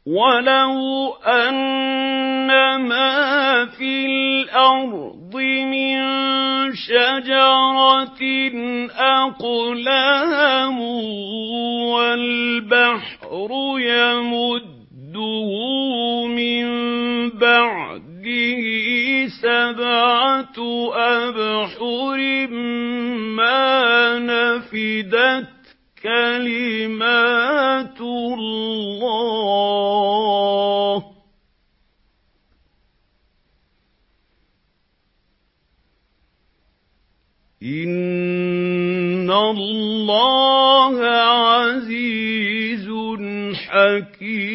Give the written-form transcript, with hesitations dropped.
وَلَوْ أَنَّ مَا فِي الْأَرْضِ مِن شَجَرَةٍ أَقْلَامٌ وَالْبَحْرُ يَمُدُّهُ مِن بَعْدِهِ 7 أَبْحُرٍ مَّا نَفِدَتْ كَلِمَاتُ اللَّهِ ۗ إِنَّ اللَّهَ عَزِيزٌ حَكِيمٌ.